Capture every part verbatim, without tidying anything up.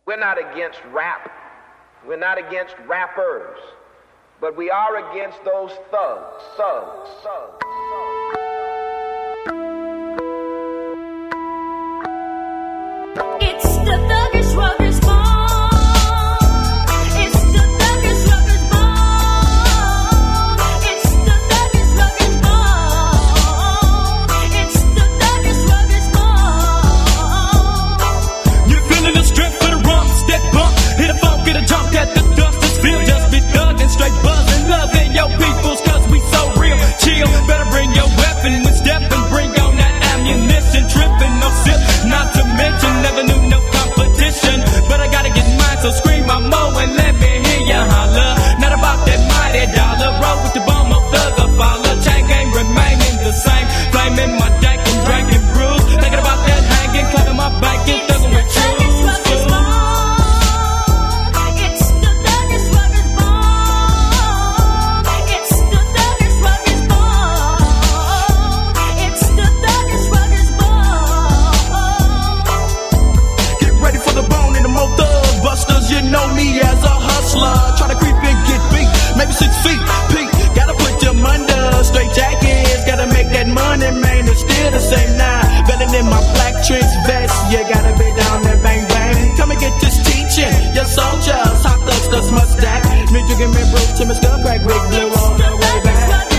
We're not against rap. We're not against rappers. But we are against those thugs, thugs, thugs, thugs. It's the thuggish ruggers ball. It's the thuggish ruggers ball. It's the thuggish ruggers ball. It's the thuggish ruggers ball. You're feeling the strength of the rumps that bump. Hit a funk, get a jump at the dust. This feel just be thugging, straight buzzing, loving your peoples, cause we so real. Chill, better bring your weapon with step and bring on that ammunition. Tripping, no sip, not to mention never knew no competition. But I gotta get mine, so scream my mo and let me hear ya holler. Not about that mighty dollar, roll with the bomb of thugger follow. Chain game remaining the same, flaming my dank and drinking brews. Thinking about that hanging, clapping my banking, thugging with truth. You know me as a hustler, try to creep and get beat, maybe six feet, Pete, gotta put them under, straight jackets, gotta make that money, man, it's still the same now, belling in my black trench vest, you gotta be down there, bang, bang, come and get this teaching, your soldiers, hot thugs, the mustache, me drinking me brew to my stuff, crack, big blue all the way back.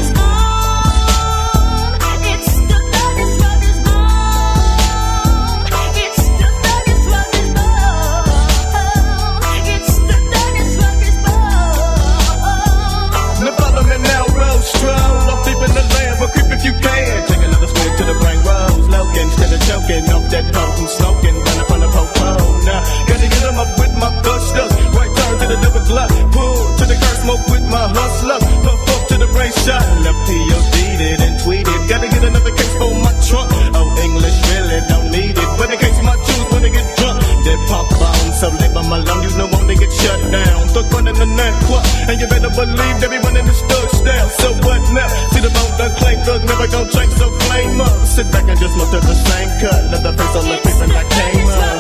You can take another swig to the brain rolls, low instead of choking off that potent smoking, run up on the popo. Now, gotta get them up with my gustos, right turn to the double glut, pull to the curse, smoke with my hustlers, puff up to the brain shot, left P O D'd it and tweeted, gotta get another case for my trunk, oh English really don't need it, but in case my juice when they get drunk, they pop on, so they by my lung, you know when they get shut down, thug running the neck, what, and you better believe they be running the studs down, so what now, see the bone done claim thug, never gon' drink, so flame up. Sit back and just look at the same cut. Let the face on the face and I came up.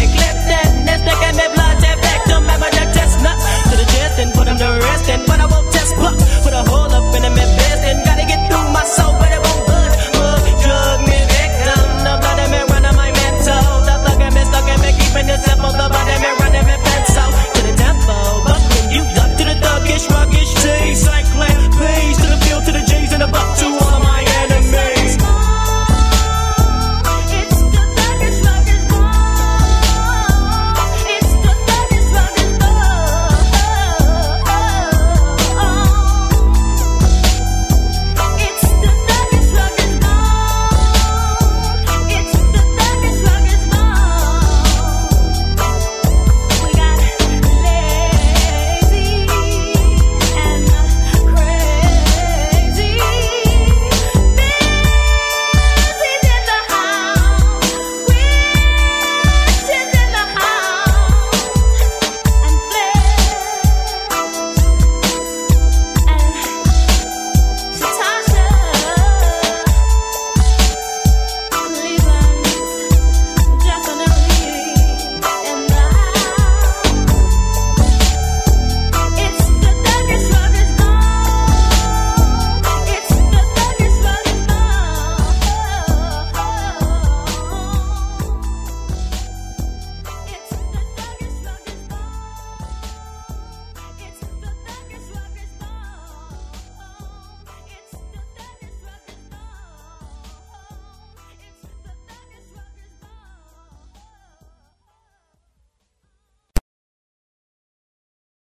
Put them to rest and when I woke